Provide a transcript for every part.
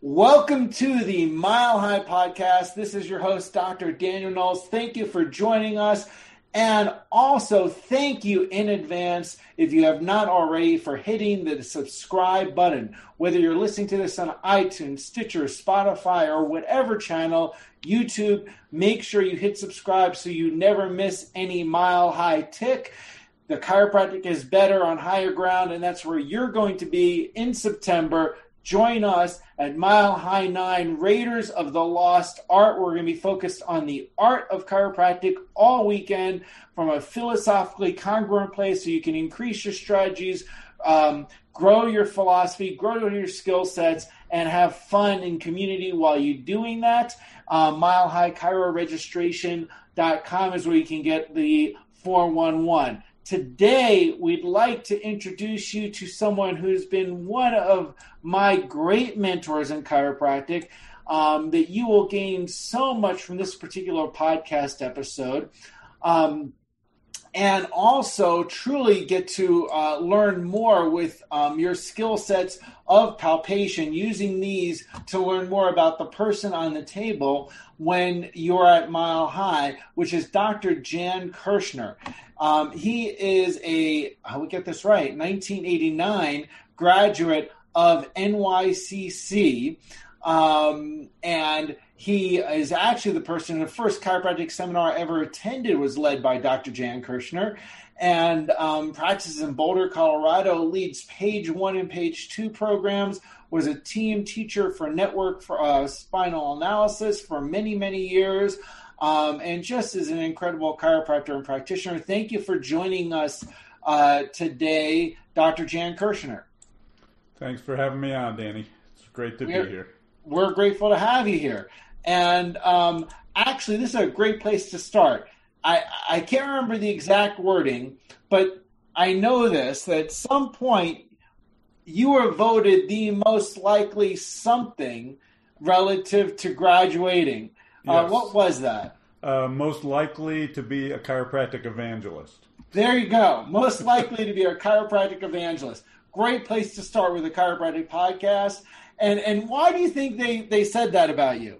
Welcome to the Mile High Podcast. This is your host, Dr. Daniel Knowles. Thank you for joining us. And also, thank you in advance, if you have not already, for hitting the subscribe button. Whether you're listening to this on iTunes, Stitcher, Spotify, or whatever channel, YouTube, make sure you hit subscribe so you never miss any Mile High tick. The chiropractic is better on higher ground, and that's where you're going to be in September. Join us at Mile High 9, Raiders of the Lost Art. We're going to be focused on the art of chiropractic all weekend from a philosophically congruent place so you can increase your strategies, grow your philosophy, grow your skill sets, and have fun in community while you're doing that. MileHighChiroRegistration.com is where you can get the 411. Today, we'd like to introduce you to someone who's been one of my great mentors in chiropractic, that you will gain so much from this particular podcast episode, and also truly get to learn more with your skill sets of palpation, using these to learn more about the person on the table when you're at Mile High, which is Dr. Jan Kirschner. He is I will get this right, 1989 graduate of NYCC, and he is actually the person, the first chiropractic seminar I ever attended was led by Dr. Jan Kirschner, and practices in Boulder, Colorado, leads Page 1 and Page 2 programs, was a team teacher for Network for Spinal Analysis for many, many years, and just is an incredible chiropractor and practitioner. Thank you for joining us today, Dr. Jan Kirschner. Thanks for having me on, Danny. It's great to be here. We're grateful to have you here. And actually, this is a great place to start. I can't remember the exact wording, but I know this, that at some point you were voted the most likely something relative to graduating. Yes. What was that? Most likely to be a chiropractic evangelist. There you go. Most likely to be a chiropractic evangelist. Great place to start with a chiropractic podcast. And why do you think they said that about you?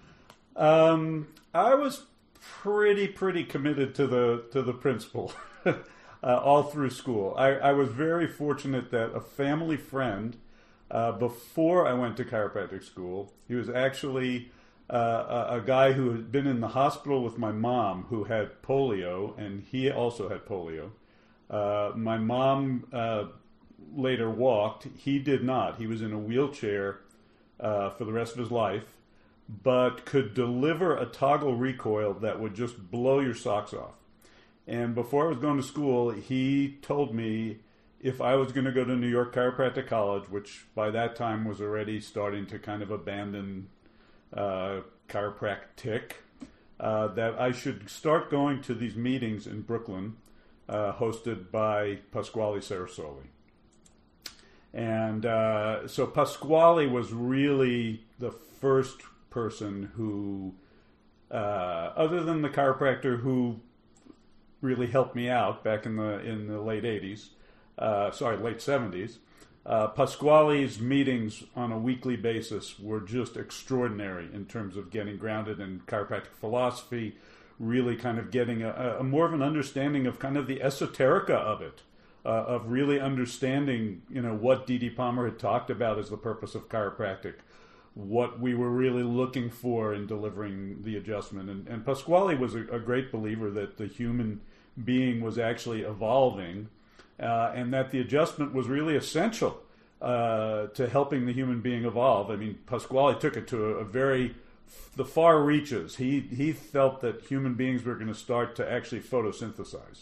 I was pretty committed to the principle all through school. I was very fortunate that a family friend, before I went to chiropractic school, he was actually a guy who had been in the hospital with my mom who had polio, and he also had polio. My mom later walked. He did not. He was in a wheelchair for the rest of his life, but could deliver a toggle recoil that would just blow your socks off. And before I was going to school, he told me if I was going to go to New York Chiropractic College, which by that time was already starting to kind of abandon chiropractic, that I should start going to these meetings in Brooklyn, hosted by Pasquale Sarasoli. And so Pasquale was really the first person who, other than the chiropractor who really helped me out back in the late 80s, late 70s, Pasquale's meetings on a weekly basis were just extraordinary in terms of getting grounded in chiropractic philosophy, really kind of getting a more of an understanding of kind of the esoterica of it, of really understanding, what D.D. Palmer had talked about as the purpose of chiropractic, what we were really looking for in delivering the adjustment. And Pasquale was a great believer that the human being was actually evolving, and that the adjustment was really essential to helping the human being evolve. I mean, Pasquale took it to the far reaches. He felt that human beings were going to start to actually photosynthesize.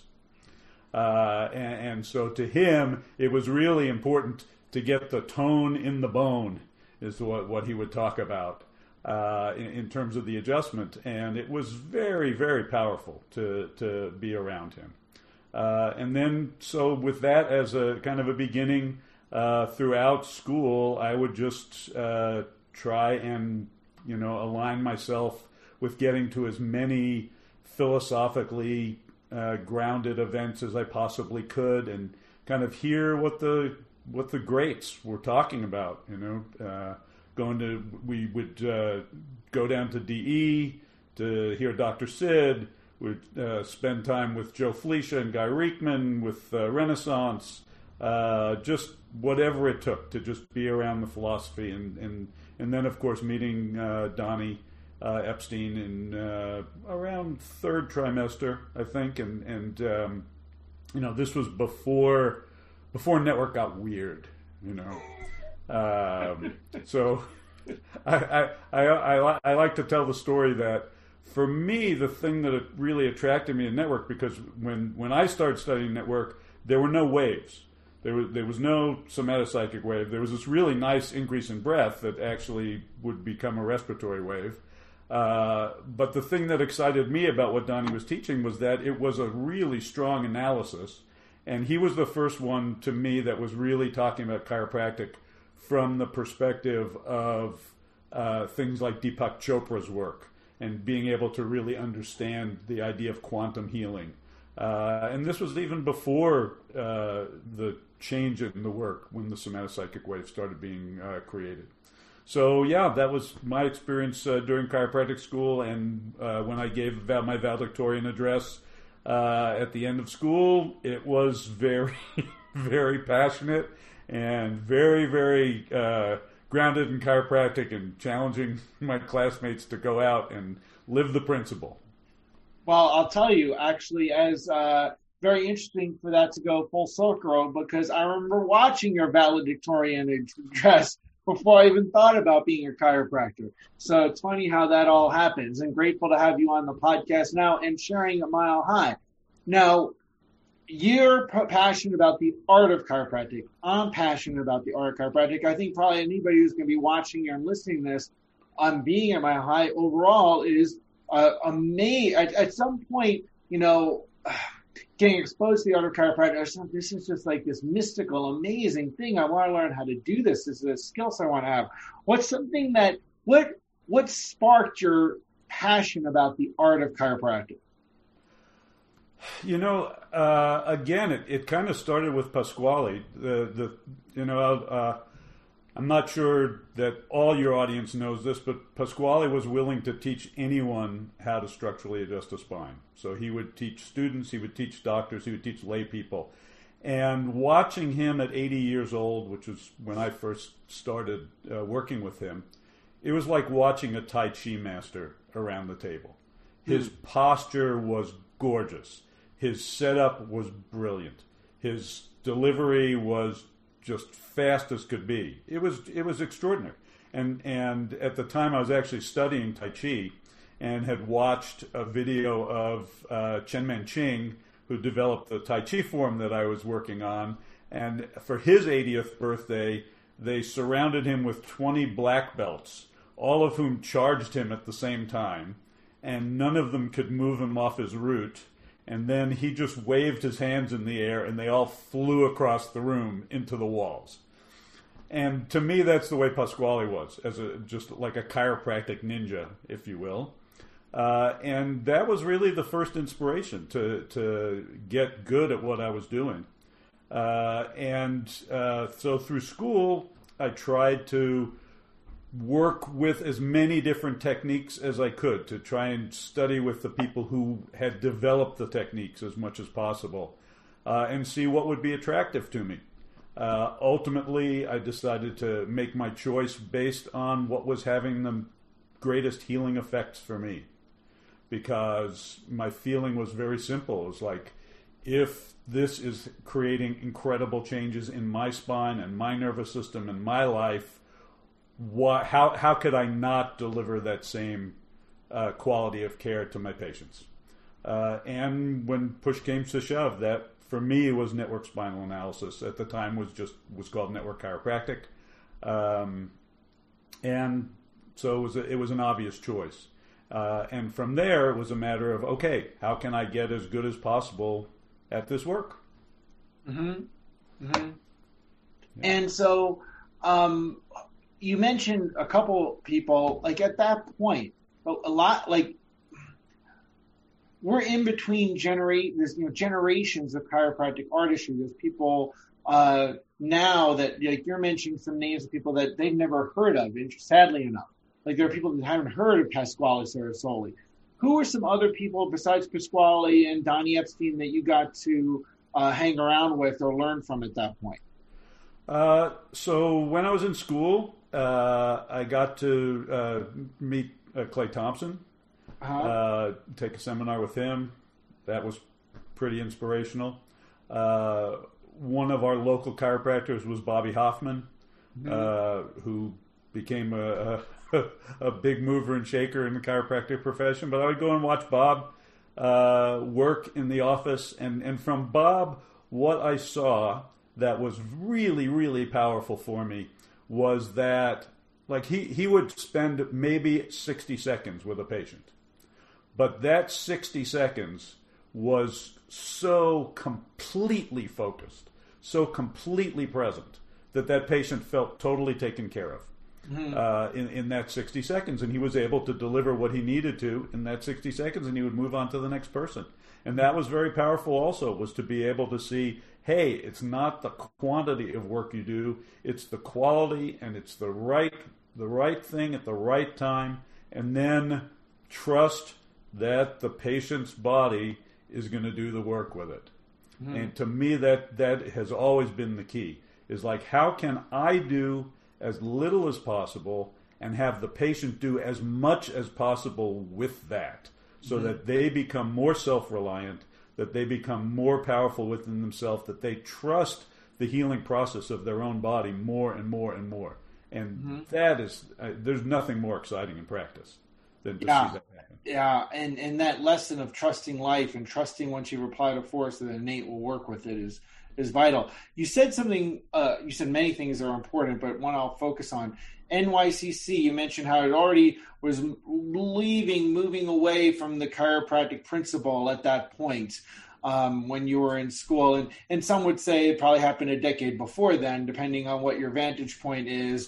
And so to him, it was really important to get the tone in the bone, is what he would talk about in terms of the adjustment. And it was very, very powerful to be around him. And then, so with that as a kind of a beginning, throughout school, I would just try and, align myself with getting to as many philosophically grounded events as I possibly could, and kind of hear what the greats were talking about. We would go down to DE to hear Dr. Sid. We'd spend time with Joe Fleisha and Guy Reekman, with Renaissance, just whatever it took to just be around the philosophy, and then of course meeting Donnie Epstein in around third trimester, I think, and this was before network got weird, so I like to tell the story that for me the thing that really attracted me to network, because when I started studying network, there were no waves. There was no somatopsychic wave. There was this really nice increase in breath that actually would become a respiratory wave. But the thing that excited me about what Donnie was teaching was that it was a really strong analysis. And he was the first one to me that was really talking about chiropractic from the perspective of things like Deepak Chopra's work and being able to really understand the idea of quantum healing. And this was even before the change in the work, when the somatopsychic wave started being created. So yeah, that was my experience during chiropractic school, and when I gave my valedictorian address at the end of school, it was very, very passionate and very, very grounded in chiropractic and challenging my classmates to go out and live the principle. Well, I'll tell you, actually, as very interesting for that to go full circle, because I remember watching your valedictorian address before I even thought about being a chiropractor. So it's funny how that all happens, and grateful to have you on the podcast now and sharing a Mile High. Now, you're passionate about the art of chiropractic. I'm passionate about the art of chiropractic. I think probably anybody who's going to be watching and listening to this on being at Mile High overall is amazed. At some point, getting exposed to the art of chiropractic, this is just like this mystical, amazing thing. I want to learn how to do this. This is a skill set I want to have. What's something that, what sparked your passion about the art of chiropractic? Again, it kind of started with Pasquale. I'm not sure that all your audience knows this, but Pasquale was willing to teach anyone how to structurally adjust a spine. So he would teach students, he would teach doctors, he would teach lay people. And watching him at 80 years old, which was when I first started working with him, it was like watching a Tai Chi master around the table. His posture was gorgeous. His setup was brilliant. His delivery was just fast as could be. It was extraordinary. And at the time I was actually studying Tai Chi and had watched a video of Chen Man-ching, who developed the Tai Chi form that I was working on. And for his 80th birthday, they surrounded him with 20 black belts, all of whom charged him at the same time, and none of them could move him off his route. And then he just waved his hands in the air, and they all flew across the room into the walls. And to me, that's the way Pasquale was, just like a chiropractic ninja, if you will. And that was really the first inspiration to get good at what I was doing. So through school, I tried to work with as many different techniques as I could to try and study with the people who had developed the techniques as much as possible and see what would be attractive to me. Ultimately, I decided to make my choice based on what was having the greatest healing effects for me, because my feeling was very simple. It was like, if this is creating incredible changes in my spine and my nervous system and my life, how could I not deliver that same quality of care to my patients? And when push came to shove, that for me was network spinal analysis. At the time was called network chiropractic, and so it was an obvious choice. And from there, it was a matter of, okay, how can I get as good as possible at this work? Mm-hmm. Mm-hmm. Yeah. And so, you mentioned a couple people, like at that point, a lot, like we're in between generations of chiropractic artistry. There's people now that, like, you're mentioning some names of people that they've never heard of, and sadly enough. Like, there are people that haven't heard of Pasquale Cerasoli. Who are some other people besides Pasquale and Donnie Epstein that you got to hang around with or learn from at that point? So when I was in school, I got to meet Clay Thompson, take a seminar with him. That was pretty inspirational. One of our local chiropractors was Bobby Hoffman, who became a big mover and shaker in the chiropractic profession. But I would go and watch Bob work in the office. And from Bob, what I saw that was really, really powerful for me was that, like, he would spend maybe 60 seconds with a patient. But that 60 seconds was so completely focused, so completely present, that patient felt totally taken care of in that 60 seconds. And he was able to deliver what he needed to in that 60 seconds, and he would move on to the next person. And that was very powerful also, was to be able to see, hey, it's not the quantity of work you do, it's the quality, and it's the right thing at the right time, and then trust that the patient's body is going to do the work with it. And to me, that has always been the key, is like, how can I do as little as possible and have the patient do as much as possible with that, so that they become more self-reliant, that they become more powerful within themselves, that they trust the healing process of their own body more and more and more. And that is, there's nothing more exciting in practice than to see that happen. Yeah, and that lesson of trusting life and trusting once you apply to force that innate will work with it is vital. You said something, you said many things that are important, but one I'll focus on. NYCC, you mentioned how it already was moving away from the chiropractic principle at that point when you were in school. And some would say it probably happened a decade before then, depending on what your vantage point is.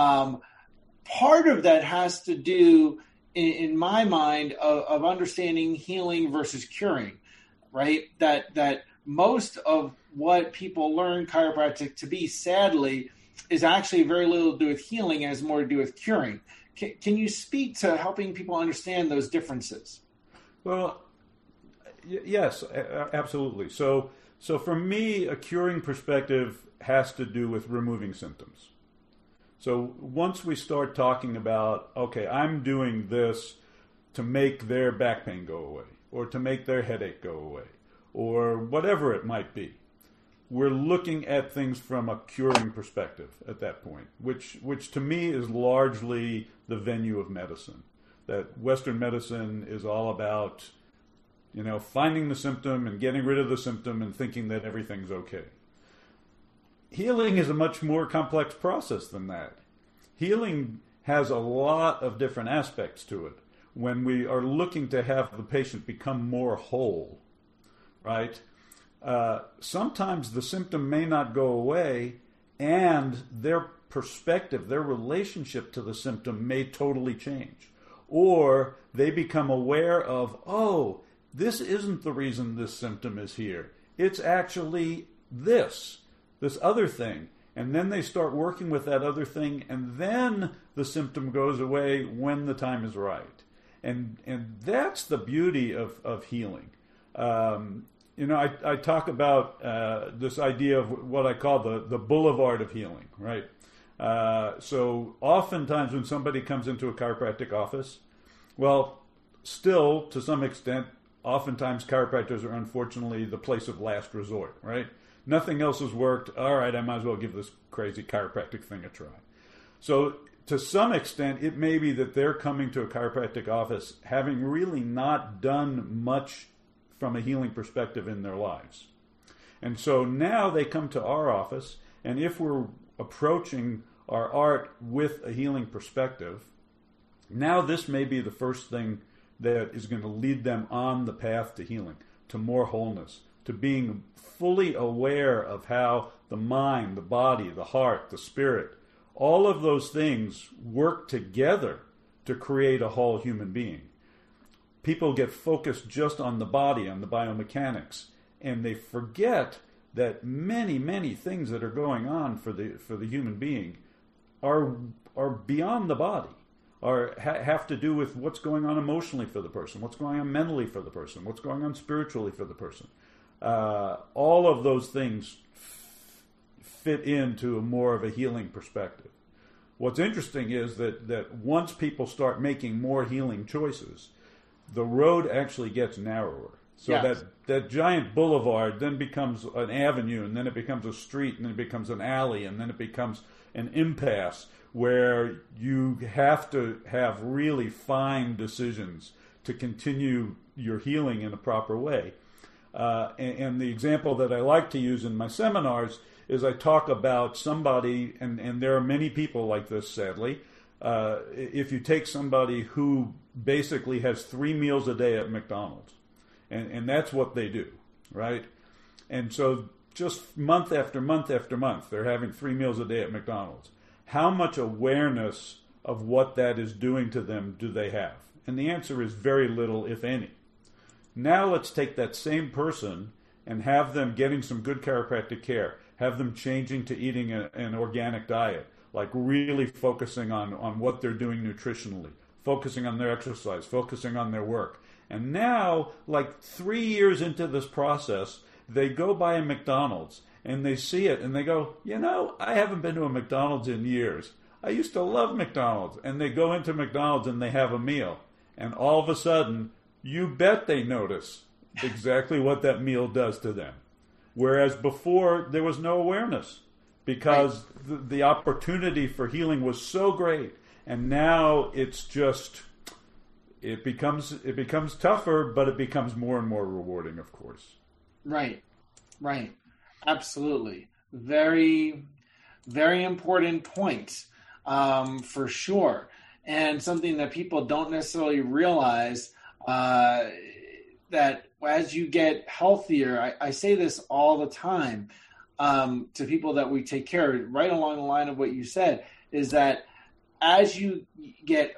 Part of that has to do, in my mind, of understanding healing versus curing, right? That most of what people learn chiropractic to be, sadly, is actually very little to do with healing and has more to do with curing. Can you speak to helping people understand those differences? Well, yes, absolutely. So for me, a curing perspective has to do with removing symptoms. So once we start talking about, okay, I'm doing this to make their back pain go away, or to make their headache go away, or whatever it might be, we're looking at things from a curing perspective at that point, which to me is largely the venue of medicine. That Western medicine is all about, finding the symptom and getting rid of the symptom and thinking that everything's okay. Healing is a much more complex process than that. Healing has a lot of different aspects to it. When we are looking to have the patient become more whole, right? Sometimes the symptom may not go away, and their perspective, their relationship to the symptom may totally change. Or they become aware of, oh, this isn't the reason this symptom is here. It's actually this other thing. And then they start working with that other thing, and then the symptom goes away when the time is right. And that's the beauty of healing. I talk about this idea of what I call the boulevard of healing, right? So oftentimes when somebody comes into a chiropractic office, well, still, to some extent, oftentimes chiropractors are unfortunately the place of last resort, right? Nothing else has worked. All right, I might as well give this crazy chiropractic thing a try. So to some extent, it may be that they're coming to a chiropractic office having really not done much from a healing perspective in their lives. And so now they come to our office, and if we're approaching our art with a healing perspective, now this may be the first thing that is going to lead them on the path to healing, to more wholeness, to being fully aware of how the mind, the body, the heart, the spirit, all of those things work together to create a whole human being. People get focused just on the body, on the biomechanics, and they forget that many, many things that are going on for the human being are beyond the body, have to do with what's going on emotionally for the person, what's going on mentally for the person, what's going on spiritually for the person. All of those things fit into more of a healing perspective. What's interesting is that once people start making more healing choices, the road actually gets narrower. So yes. that giant boulevard then becomes an avenue, and then it becomes a street, and then it becomes an alley, and then it becomes an impasse where you have to have really fine decisions to continue your healing in a proper way. And the example that I like to use in my seminars is I talk about somebody, and there are many people like this, sadly. If you take somebody who basically has 3 meals a day at McDonald's, and that's what they do, right? And so just month after month after month, they're having 3 meals a day at McDonald's. How much awareness of what that is doing to them do they have? And the answer is very little, if any. Now let's take that same person and have them getting some good chiropractic care, have them changing to eating an organic diet, like really focusing on what they're doing nutritionally, focusing on their exercise, focusing on their work. And now, like 3 years into this process, they go by a McDonald's and they see it and they go, I haven't been to a McDonald's in years. I used to love McDonald's. And they go into McDonald's and they have a meal. And all of a sudden, you bet they notice exactly what that meal does to them. Whereas before, there was no awareness because the opportunity for healing was so great. And now it's just... It becomes tougher, but it becomes more and more rewarding, of course. Right. Absolutely. Very, very important point, for sure. And something that people don't necessarily realize, that as you get healthier, I say this all the time to people that we take care of, right along the line of what you said, is that as you get...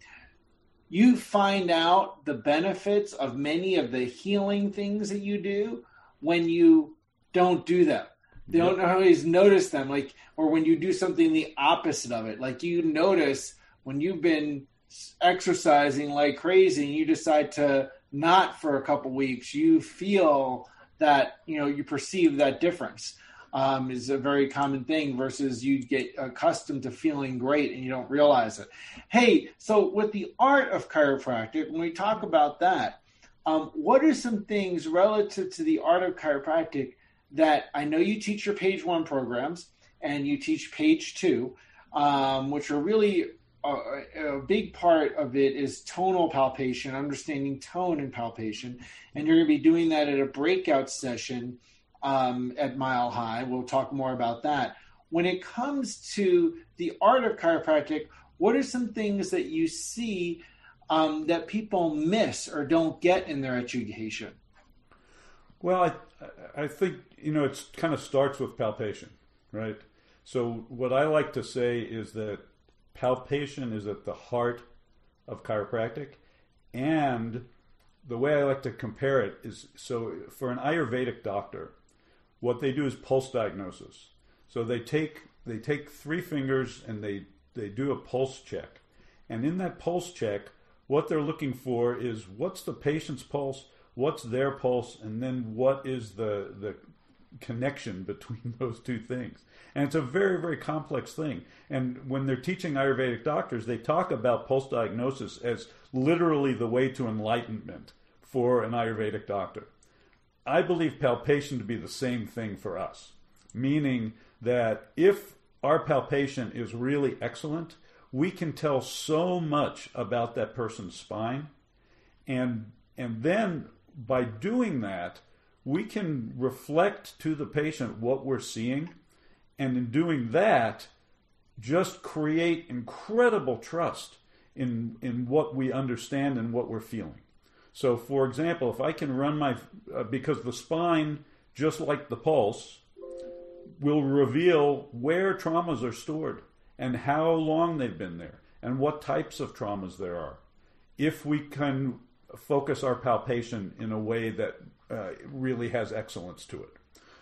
You find out the benefits of many of the healing things that you do when you don't do them. They don't always notice them, or when you do something the opposite of it. Like you notice when you've been exercising like crazy and you decide to not for a couple weeks, you feel that, you perceive that difference. Is a very common thing versus you get accustomed to feeling great and you don't realize it. Hey, so with the art of chiropractic, when we talk about that, what are some things relative to the art of chiropractic that I know you teach your page 1 programs and you teach page 2, which are really a big part of it is tonal palpation, understanding tone and palpation. And you're going to be doing that at a breakout session at Mile High. We'll talk more about that. When it comes to the art of chiropractic, what are some things that you see that people miss or don't get in their education? Well, I think, it kind of starts with palpation, right? So what I like to say is that palpation is at the heart of chiropractic. And the way I like to compare it is, so for an Ayurvedic doctor, what they do is pulse diagnosis. So they take 3 fingers and they do a pulse check. And in that pulse check, what they're looking for is what's the patient's pulse, what's their pulse, and then what is the connection between those two things. And it's a very, very complex thing. And when they're teaching Ayurvedic doctors, they talk about pulse diagnosis as literally the way to enlightenment for an Ayurvedic doctor. I believe palpation to be the same thing for us, meaning that if our palpation is really excellent, we can tell so much about that person's spine. And then by doing that, we can reflect to the patient what we're seeing. And in doing that, just create incredible trust in what we understand and what we're feeling. So, for example, if I can run because the spine, just like the pulse, will reveal where traumas are stored and how long they've been there and what types of traumas there are. If we can focus our palpation in a way that really has excellence to it.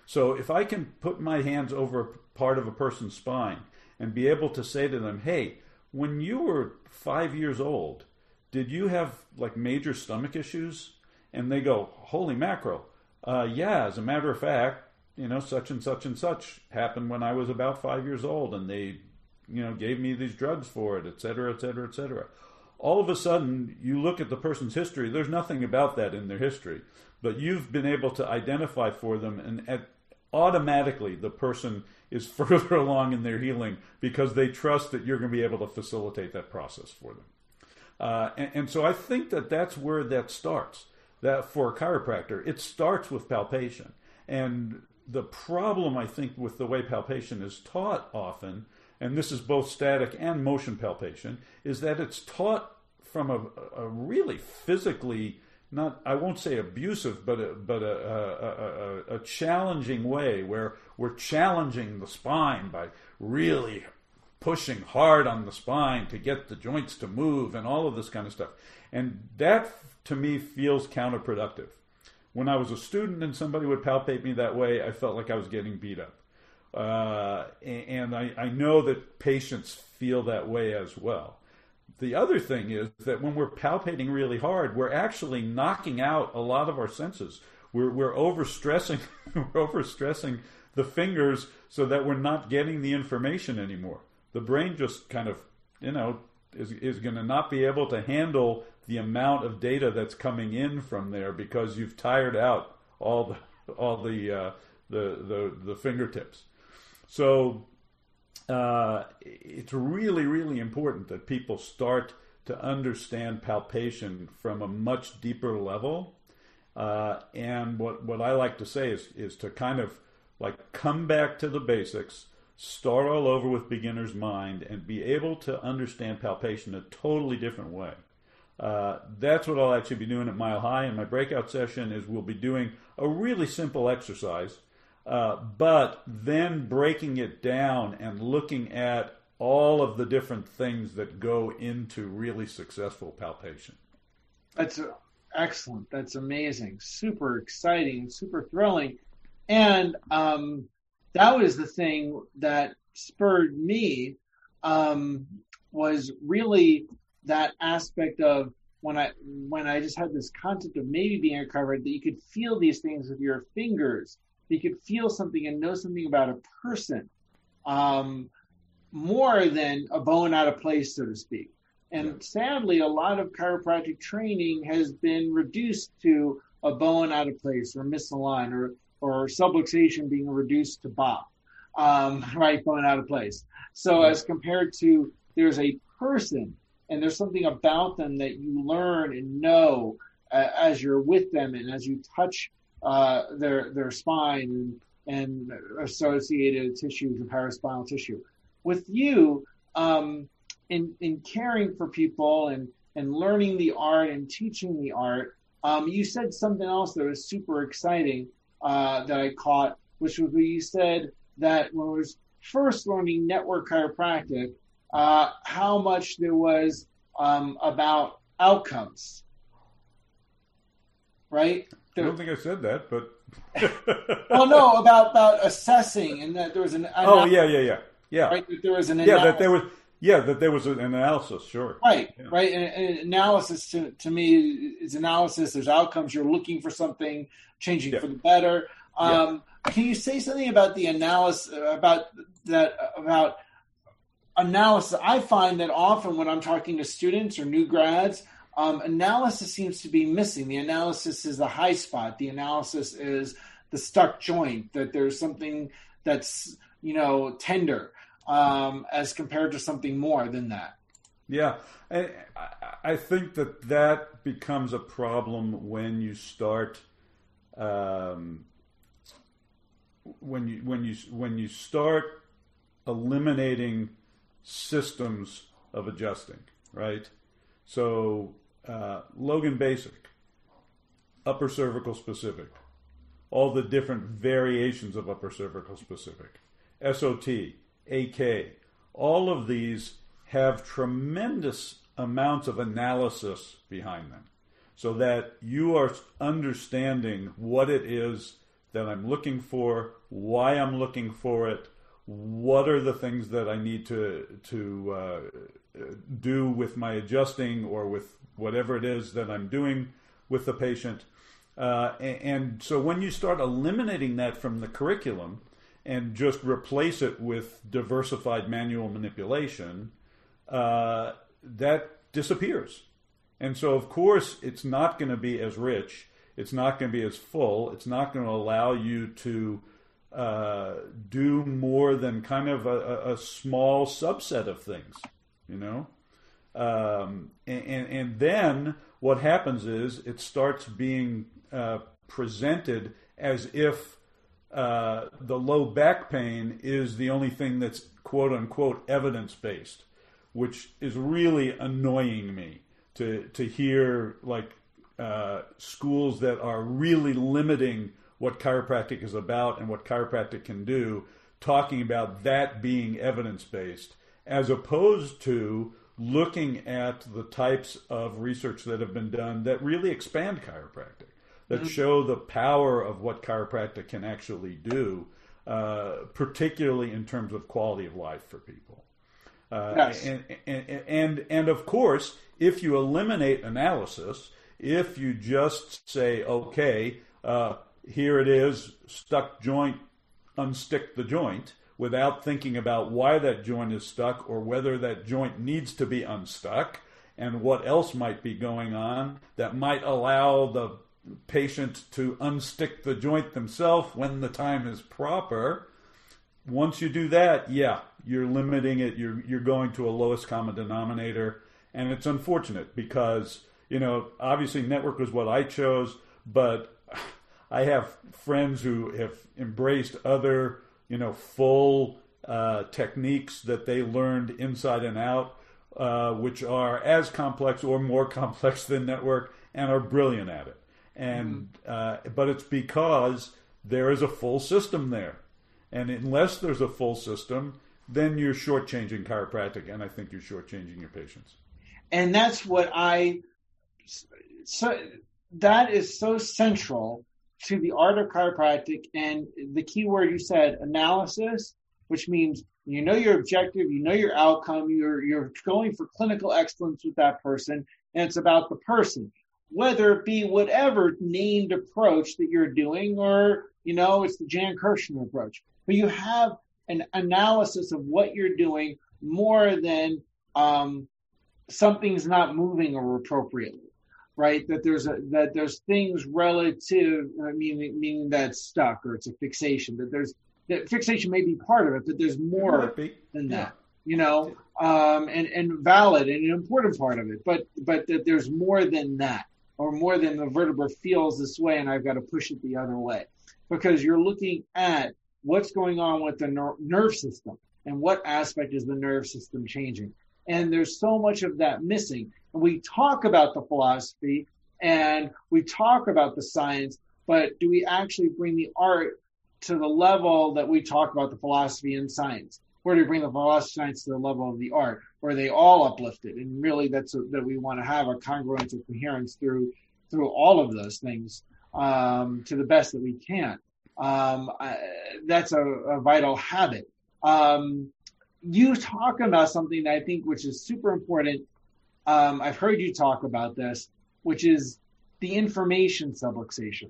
So if I can put my hands over a part of a person's spine and be able to say to them, hey, when you were 5 years old, did you have like major stomach issues? And they go, holy mackerel. Yeah, as a matter of fact, such and such and such happened when I was about 5 years old, and they, gave me these drugs for it, et cetera, et cetera, et cetera. All of a sudden, you look at the person's history, there's nothing about that in their history, but you've been able to identify for them, and automatically the person is further along in their healing because they trust that you're going to be able to facilitate that process for them. And so I think that that's where that starts. That for a chiropractor, it starts with palpation. And the problem, I think, with the way palpation is taught often, and this is both static and motion palpation, is that it's taught from a really physically, not, I won't say abusive, but a challenging way, where we're challenging the spine by really pushing hard on the spine to get the joints to move and all of this kind of stuff. And that, to me, feels counterproductive. When I was a student and somebody would palpate me that way, I felt like I was getting beat up. And I know that patients feel that way as well. The other thing is that when we're palpating really hard, we're actually knocking out a lot of our senses. We're overstressing, we're overstressing the fingers so that we're not getting the information anymore. The brain just kind of, is going to not be able to handle the amount of data that's coming in from there because you've tired out all the fingertips. So it's really, really important that people start to understand palpation from a much deeper level. And what I like to say is to kind of like come back to the basics, start all over with beginner's mind, and be able to understand palpation a totally different way. That's what I'll actually be doing at Mile High in my breakout session. Is we'll be doing a really simple exercise, but then breaking it down and looking at all of the different things that go into really successful palpation. That's excellent. That's amazing. Super exciting, super thrilling. And that was the thing that spurred me, was really that aspect of when I just had this concept of maybe being a chiropractor, that you could feel these things with your fingers. You could feel something and know something about a person, more than a bone out of place, so to speak. And sadly, a lot of chiropractic training has been reduced to a bone out of place or misaligned or subluxation being reduced to bop, right, bone out of place. So as compared to there's a person and there's something about them that you learn and know as you're with them and as you touch their spine and associated tissues and paraspinal tissue. With you, in caring for people and learning the art and teaching the art, you said something else that was super exciting that I caught, which was when you said that when I was first learning network chiropractic, how much there was about outcomes, right? I don't think I said that, but... Well, no, about assessing, and that there was an... Oh, yeah. Right, that there was an analysis. That there was an analysis, sure. Right, yeah. Right. And analysis to me is analysis. There's outcomes. You're looking for something, changing for the better. Can you say something about the analysis, about analysis? I find that often when I'm talking to students or new grads, analysis seems to be missing. The analysis is the high spot. The analysis is the stuck joint, that there's something that's, tender, as compared to something more than that. Yeah. I think that becomes a problem when you start, when you start eliminating systems of adjusting, right? So Logan Basic, upper cervical specific, all the different variations of upper cervical specific, SOT, AK, all of these have tremendous amounts of analysis behind them so that you are understanding what it is that I'm looking for, why I'm looking for it, what are the things that I need to do with my adjusting or with whatever it is that I'm doing with the patient. And so when you start eliminating that from the curriculum and just replace it with diversified manual manipulation, that disappears. And so, of course, it's not going to be as rich. It's not going to be as full. It's not going to allow you to do more than kind of a small subset of things, you know? And then what happens is it starts being presented as if the low back pain is the only thing that's quote unquote evidence-based, which is really annoying me to hear, like, schools that are really limiting what chiropractic is about and what chiropractic can do, talking about that being evidence-based, as opposed to looking at the types of research that have been done that really expand chiropractic, that show the power of what chiropractic can actually do, particularly in terms of quality of life for people. Yes. And of course, if you eliminate analysis, if you just say, okay, here it is, stuck joint, unstick the joint, without thinking about why that joint is stuck or whether that joint needs to be unstuck and what else might be going on that might allow the patient to unstick the joint themselves when the time is proper. Once you do that, yeah, you're limiting it. You're going to a lowest common denominator. And it's unfortunate because, you know, obviously network was what I chose, but I have friends who have embraced other, you know, full techniques that they learned inside and out, which are as complex or more complex than network and are brilliant at it. And but it's because there is a full system there. And unless there's a full system, then you're shortchanging chiropractic, and I think you're shortchanging your patients. And that's what that is so central to the art of chiropractic. And the key word you said, analysis, which means you know your objective, you know your outcome, you're going for clinical excellence with that person, and it's about the person, whether it be whatever named approach that you're doing, or, you know, it's the Jan Kirshner approach. But you have an analysis of what you're doing more than something's not moving or appropriately. Right, that there's things relative, meaning that's stuck or it's a fixation. That fixation may be part of it, but there's more than that, you know, and valid and an important part of it. But that there's more than that, or more than the vertebra feels this way, and I've got to push it the other way, because you're looking at what's going on with the nerve system and what aspect is the nerve system changing. And there's so much of that missing. And we talk about the philosophy and we talk about the science, but do we actually bring the art to the level that we talk about the philosophy and science? Or do we bring the philosophy and science to the level of the art? Or are they all uplifted? And really that we want to have a congruence and coherence through all of those things to the best that we can. That's a vital habit. You talk about something that I think which is super important. I've heard you talk about this, which is the information subluxation.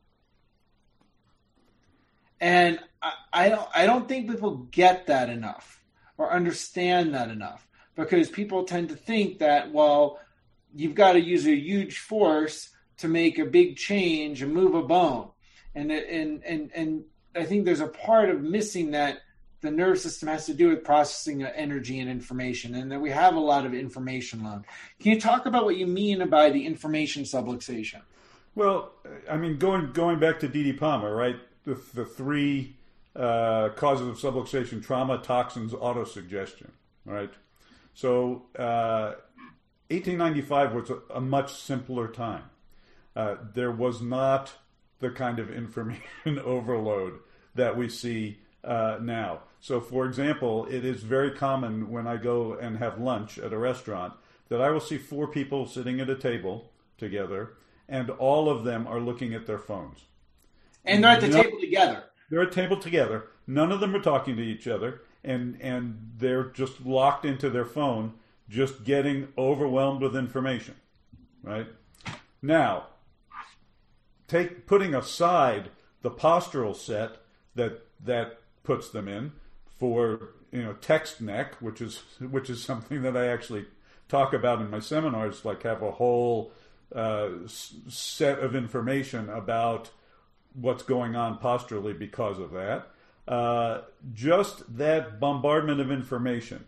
And I don't think people get that enough or understand that enough, because people tend to think that, well, you've got to use a huge force to make a big change and move a bone. And I think there's a part of missing that the nerve system has to do with processing energy and information, and that we have a lot of information load. Can you talk about what you mean by the information subluxation? Well, I mean, going back to D.D. Palmer, right? The three causes of subluxation: trauma, toxins, autosuggestion, right? So 1895 was a much simpler time. There was not the kind of information overload that we see now. So, for example, it is very common when I go and have lunch at a restaurant that I will see 4 people sitting at a table together, and all of them are looking at their phones. And they're at the table together. They're at table together. None of them are talking to each other, and they're just locked into their phone, just getting overwhelmed with information, right? Now, putting aside the postural set that puts them in for text neck, which is something that I actually talk about in my seminars, like have a whole set of information about what's going on posturally because of that. Just that bombardment of information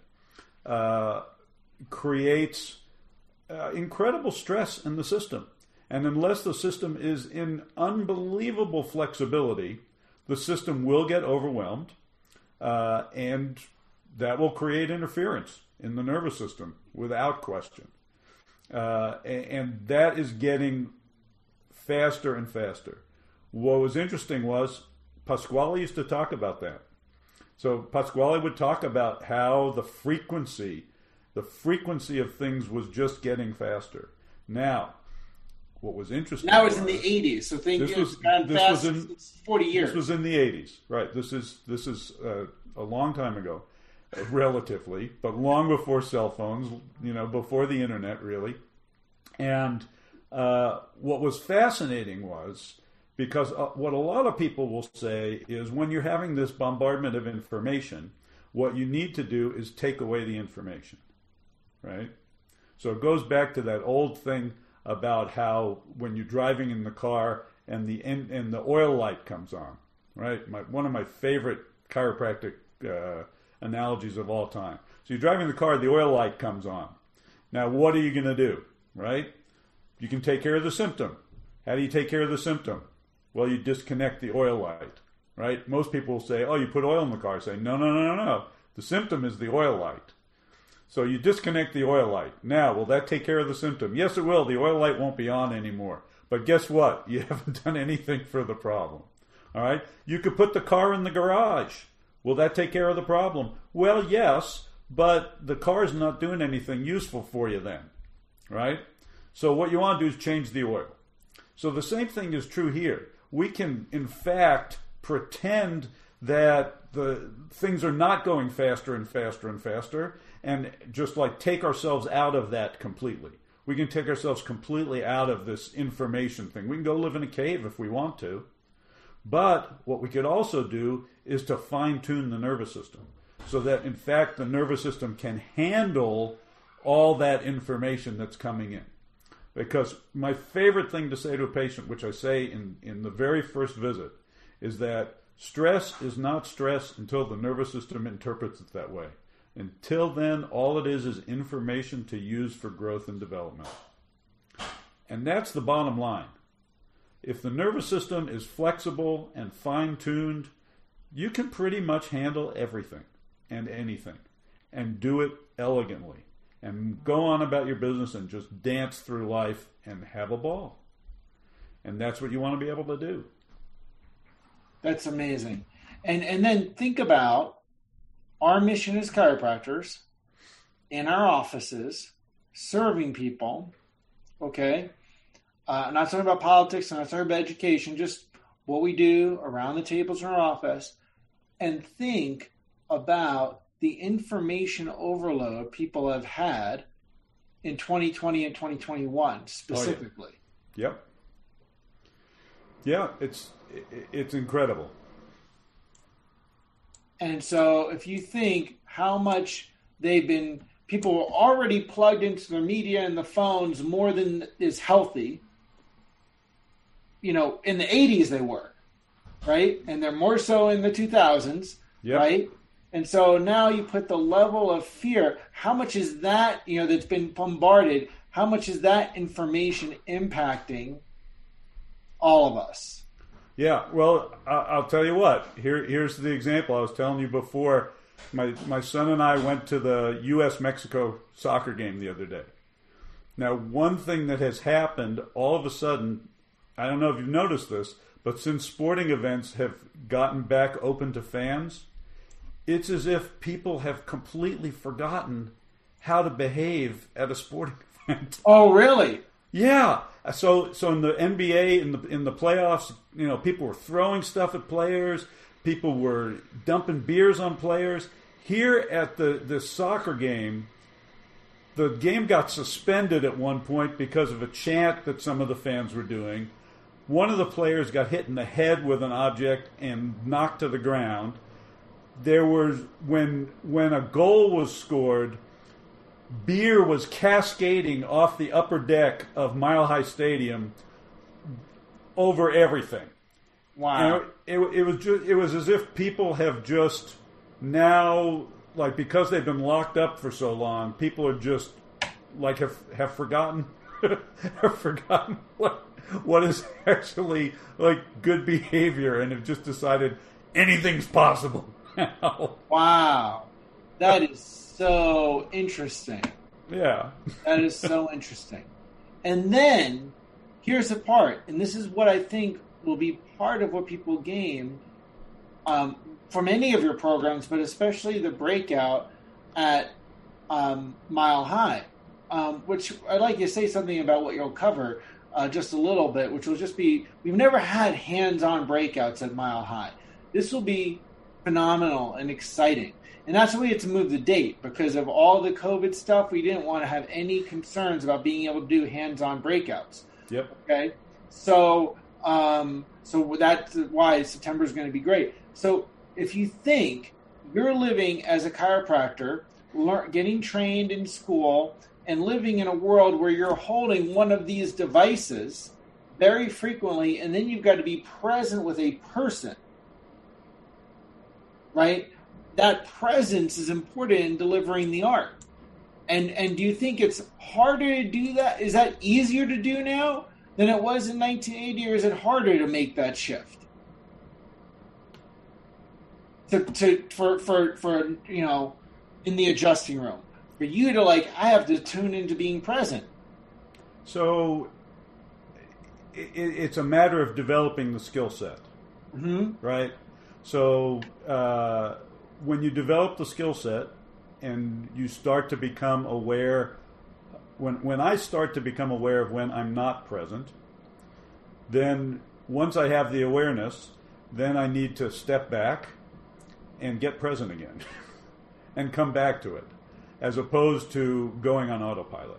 creates incredible stress in the system. And unless the system is in unbelievable flexibility, the system will get overwhelmed, and that will create interference in the nervous system without question. And that is getting faster and faster. What was interesting was Pasquale used to talk about that. So Pasquale would talk about how the frequency of things was just getting faster. Now, what was interesting... Now it's in the 80s, so things have gone fast in 40 years. This was in the 80s, right. This is a long time ago, relatively, but long before cell phones, before the internet, really. And what was fascinating was, because what a lot of people will say is when you're having this bombardment of information, what you need to do is take away the information, right? So it goes back to that old thing about how when you're driving in the car and the oil light comes on, right? One of my favorite chiropractic analogies of all time. So you're driving the car, the oil light comes on. Now, what are you going to do, right? You can take care of the symptom. How do you take care of the symptom? Well, you disconnect the oil light, right? Most people will say, oh, you put oil in the car. I say, no. The symptom is the oil light. So you disconnect the oil light. Now, will that take care of the symptom? Yes, it will. The oil light won't be on anymore. But guess what? You haven't done anything for the problem. All right? You could put the car in the garage. Will that take care of the problem? Well, yes, but the car's not doing anything useful for you then, right? So what you want to do is change the oil. So the same thing is true here. We can, in fact, pretend that the things are not going faster and faster and faster, and just like take ourselves out of that completely. We can take ourselves completely out of this information thing. We can go live in a cave if we want to. But what we could also do is to fine-tune the nervous system so that, in fact, the nervous system can handle all that information that's coming in. Because my favorite thing to say to a patient, which I say in the very first visit, is that stress is not stress until the nervous system interprets it that way. Until then, all it is information to use for growth and development. And that's the bottom line. If the nervous system is flexible and fine-tuned, you can pretty much handle everything and anything and do it elegantly and go on about your business and just dance through life and have a ball. And that's what you want to be able to do. That's amazing. And then think about our mission as chiropractors in our offices, serving people, okay? I'm not talking about politics, I'm not talking about education, just what we do around the tables in our office, and think about the information overload people have had in 2020 and 2021 specifically. Oh, yeah. Yep. Yeah, it's incredible. And so if you think how much people were already plugged into the media and the phones more than is healthy, in the 80s they were, right? And they're more so in the 2000s, yep. Right? And so now you put the level of fear, how much is that, that's been bombarded, how much is that information impacting all of us? Yeah, well, I'll tell you what. Here's the example I was telling you before. My son and I went to the U.S.-Mexico soccer game the other day. Now, one thing that has happened all of a sudden, I don't know if you've noticed this, but since sporting events have gotten back open to fans, it's as if people have completely forgotten how to behave at a sporting event. Oh, really? Yeah. So in the NBA, in the playoffs, people were throwing stuff at players. People were dumping beers on players. Here at the soccer game, the game got suspended at one point because of a chant that some of the fans were doing. One of the players got hit in the head with an object and knocked to the ground. There was when a goal was scored, beer was cascading off the upper deck of Mile High Stadium over everything. Wow! It was as if people have just now, like, because they've been locked up for so long, people are just like have forgotten have forgotten what is actually like good behavior, and have just decided anything's possible now. Wow, that is so interesting. Yeah, that is so interesting. And then here's the part, and this is what I think will be part of what people gain from any of your programs, but especially the breakout at Mile High, which I'd like you to say something about what you'll cover just a little bit, which will just be, we've never had hands-on breakouts at Mile High. This will be phenomenal and exciting. And that's why we had to move the date, because of all the COVID stuff. We didn't want to have any concerns about being able to do hands-on breakouts. Yep. Okay. So that's why September is going to be great. So if you think you're living as a chiropractor, getting trained in school, and living in a world where you're holding one of these devices very frequently, and then you've got to be present with a person, right? That presence is important in delivering the art. And do you think it's harder to do that? Is that easier to do now than it was in 1980, or is it harder to make that shift? For in the adjusting room, for you to I have to tune into being present. So it's a matter of developing the skill set, right? So when you develop the skill set and you start to become aware, when I start to become aware of when I'm not present, then once I have the awareness, then I need to step back and get present again and come back to it, as opposed to going on autopilot.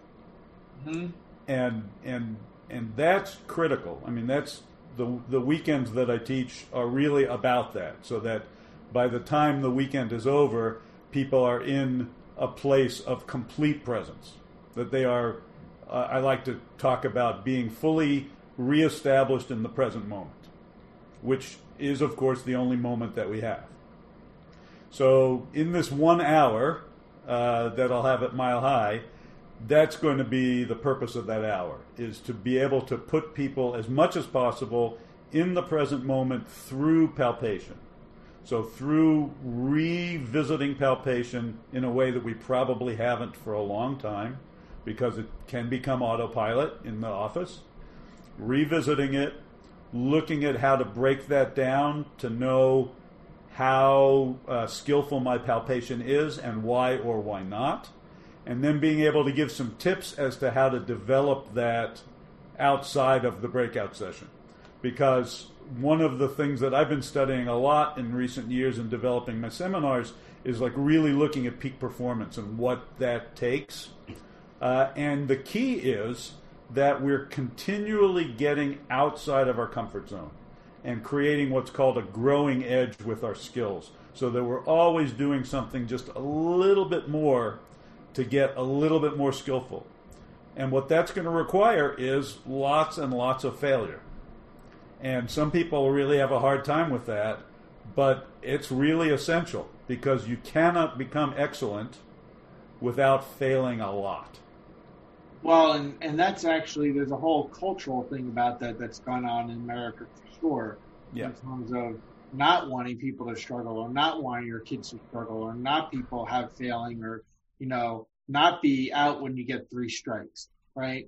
And that's critical. I mean, that's the weekends that I teach are really about that, so that by the time the weekend is over, people are in a place of complete presence, that they are, I like to talk about being fully reestablished in the present moment, which is, of course, the only moment that we have. So in this 1 hour that I'll have at Mile High, that's going to be the purpose of that hour, is to be able to put people as much as possible in the present moment through palpation. So through revisiting palpation in a way that we probably haven't for a long time, because it can become autopilot in the office, revisiting it, looking at how to break that down to know how skillful my palpation is and why or why not, and then being able to give some tips as to how to develop that outside of the breakout session. Because one of the things that I've been studying a lot in recent years in developing my seminars is really looking at peak performance and what that takes. And the key is that we're continually getting outside of our comfort zone and creating what's called a growing edge with our skills, so that we're always doing something just a little bit more to get a little bit more skillful. And what that's going to require is lots and lots of failure. And some people really have a hard time with that, but it's really essential, because you cannot become excellent without failing a lot. Well, and that's actually, there's a whole cultural thing about that that's gone on in America for sure. Yeah. In terms of not wanting people to struggle, or not wanting your kids to struggle, or not people have failing, or, not be out when you get 3 strikes, right?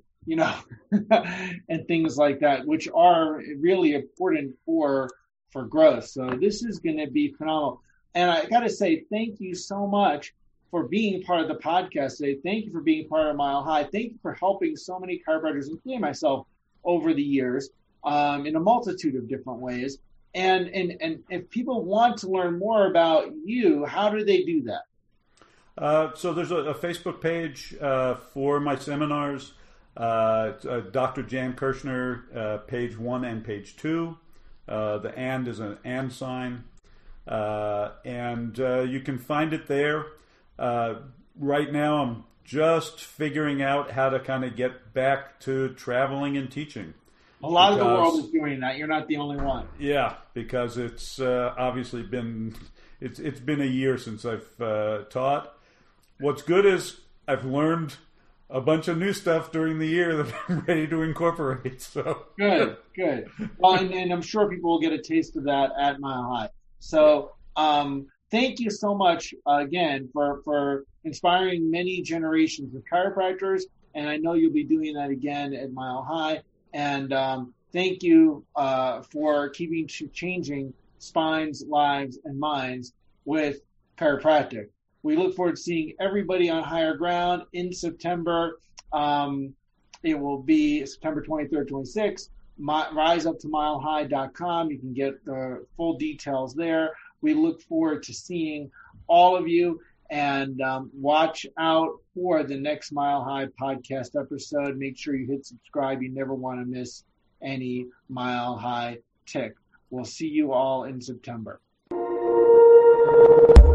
And things like that, which are really important for growth. So this is going to be phenomenal. And I got to say, thank you so much for being part of the podcast today. Thank you for being part of Mile High. Thank you for helping so many chiropractors, including myself, over the years in a multitude of different ways. And if people want to learn more about you, how do they do that? So there's a Facebook page for my seminars. Dr. Jan Kirshner, page 1 and page 2. The and is an and sign. And you can find it there. Right now I'm just figuring out how to kind of get back to traveling and teaching. A lot of the world is doing that. You're not the only one. Yeah, because it's obviously been it's been a year since I've taught. What's good is I've learned a bunch of new stuff during the year that I'm ready to incorporate. So good. Well, and I'm sure people will get a taste of that at Mile High. So thank you so much again for inspiring many generations of chiropractors, and I know you'll be doing that again at Mile High. And thank you for changing spines, lives, and minds with chiropractic. We look forward to seeing everybody on Higher Ground in September. It will be September 23rd, 26th. RiseUpToMileHigh.com. You can get the full details there. We look forward to seeing all of you, and watch out for the next Mile High podcast episode. Make sure you hit subscribe. You never want to miss any Mile High tick. We'll see you all in September.